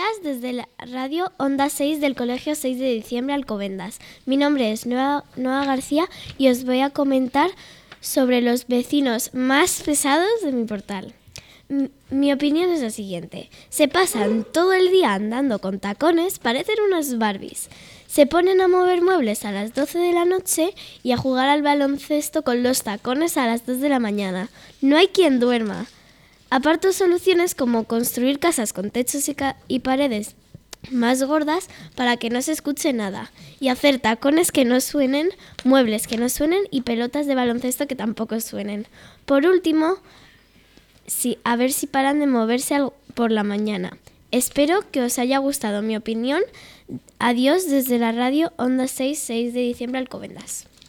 desde la radio Onda 6 del Colegio 6 de Diciembre Alcobendas. Mi nombre es Noa García y os voy a comentar sobre los vecinos más pesados de mi portal. Mi opinión es la siguiente. Se pasan todo el día andando con tacones, parecen unas Barbies. Se ponen a mover muebles a las 12 de la noche y a jugar al baloncesto con los tacones a las 2 de la mañana. No hay quien duerma. Aparto soluciones como construir casas con techos y paredes más gordas para que no se escuche nada y hacer tacones que no suenen, muebles que no suenen y pelotas de baloncesto que tampoco suenen. Por último, a ver si paran de moverse por la mañana. Espero que os haya gustado mi opinión. Adiós desde la radio Onda 6 de Diciembre Alcobendas.